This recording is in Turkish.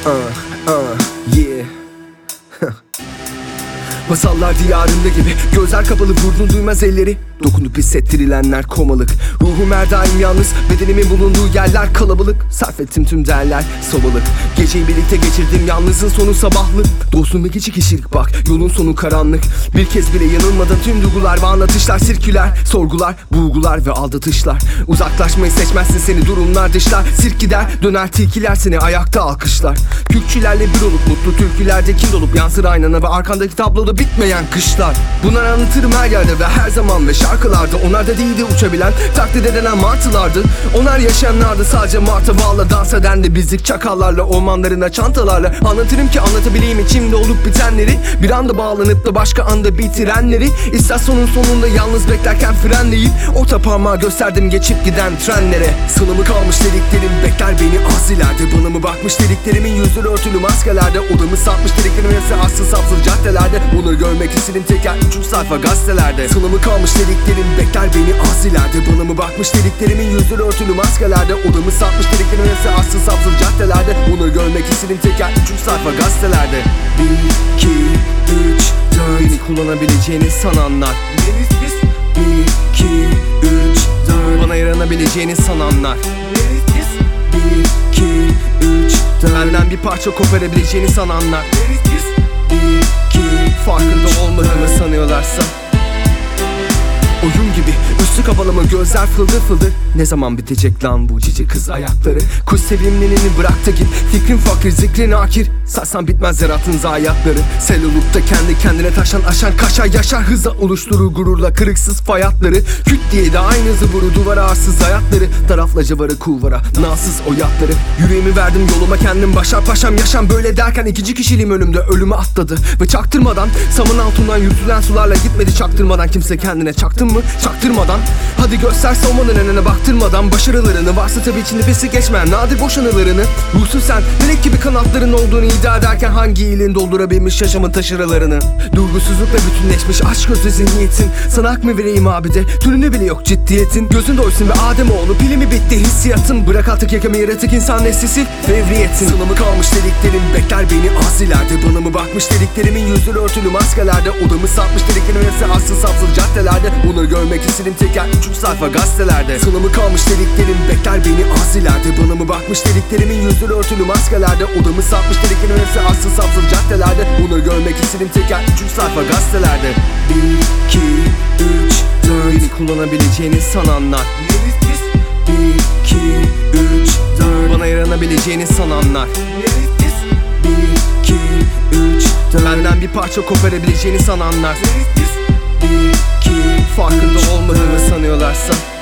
Yeah. Masallar diyarında gibi gözler kapalı, vurdun duymaz elleri. Dokunup hissettirilenler komalık. Ruhum her daim yalnız, bedenimin bulunduğu yerler kalabalık. Sarf ettim tüm değerler sobalık. Geceyi birlikte geçirdim, yalnızın sonu sabahlık. Dostum iki kişilik bak, yolun sonu karanlık. Bir kez bile yanılmadan tüm duygular ve anlatışlar sirküler. Sorgular, bulgular ve aldatışlar. Uzaklaşmayı seçmezsin, seni durumlar dışlar. Sirk gider, döner tilkiler seni ayakta alkışlar. Kürkçülerle bir olup mutlu türkülerde kin dolup yansır aynana ve arkandaki tabloda bitmeyen kışlar. Bunları anlatırım her yerde ve her zaman ve şarkılarda. Onlar da değildi uçabilen, taklit edilen martılardı. Onlar yaşayanlardı, sadece martı bağla dans eden de bizlik çakallarla, ormanlarına çantalarla. Anlatırım ki anlatabileyim içimde olup bitenleri. Bir anda bağlanıp da başka anda bitirenleri. İstasyonun sonunda yalnız beklerken frenleyip orta parmağı gösterdim geçip giden trenlere. Sınımı kalmış dediklerim bekler beni az ileride. Bana mı bakmış dediklerimin yüzleri örtülü maskelerde. Odamı satmış dediklerimin ise asıl sapsız caddelerde. Bunları görmek istedim teker 3. sayfa gazetelerde. Sınımı kalmış dediklerim bekler beni az ileride. Bana mı bakmış dediklerimin yüzleri örtülü maskelerde. Odamı satmış dediklerimin ise asıl sapsız caddelerde. Bunları görmek istedim teker 3. sayfa gazetelerde. 1, 2, 3, 4 beni kullanabileceğini sananlar. 1, 2, 3, 4 bana yaranabileceğini sananlar. 1, 2, 3, 4 benden bir parça koparabileceğini sananlar. 1, 2, farkında olmadığını sanıyorlarsa. Oyun gibi üstü kapalı mı gözler fıldır fıldır. Ne zaman bitecek lan bu cici kız ayakları? Kuş sevimliliğini bırak da git, fikrin fakir zikrin akir. Satsan bitmez yarattığın zayiatları. Sel olup da kendi kendine taşan aşan kaşar yaşar. Hızla oluşturur gururla kırıksız fayatları. Küt diye de aynı hızı vurur duvara arsız hayatları. Tarafla cıvarı kulvara nansız o yatları. Yüreğimi verdim yoluma kendim başar paşam yaşam. Böyle derken ikinci kişiliğim önümde ölüme atladı. Ve çaktırmadan samın altından yürütülen sularla gitmedi çaktırmadan. Kimse kendine çaktın mı? Çaktırmadan. Hadi göster savunmanın önüne baktırmadan. Başarılarını varsa tabi içinde pesi geçmeyen nadir boşanılarını. Ruhsuz sen melek gibi kanatların olduğunu iddia ederken hangi iyiliğin doldurabilmiş yaşamın taşıralarını? Duygusuzlukla bütünleşmiş aşk gözü zihniyetin. Sana hak mı vereyim abi de türünde bile yok ciddiyetin. Gözün doysun be Ademoğlu pilimi bitti hissiyatın. Bırak artık yakamı yaratık insan nesnesi fevriyetin. Sınımı kalmış dediklerim bekler beni az ileride. Bana mı bakmış dediklerimin yüzleri örtülü maskelerde. Odamı satmış dediklerimin ise asıl sapsız caddelerde. Bunları görmek istedim teker 3. sayfa gazetelerde. Sınımı kalmış dediklerim bekler beni az ileride. Bana mı bakmış dediklerimin yüzleri örtülü maskelerde. Odamı satmış dediklerimin ise asıl sapsız caddelerde. Bunları görmek istedim teker 3. sayfa gazetelerde. 1, 2, 3, 4 beni kullanabileceğini sananlar. 1, 2, 3, 4 bana yaranabileceğini sananlar. 1, 2, 3, 4 benden bir parça koparabileceğini sananlar. 1, 2, farkında olmadığını sanıyorlarsa.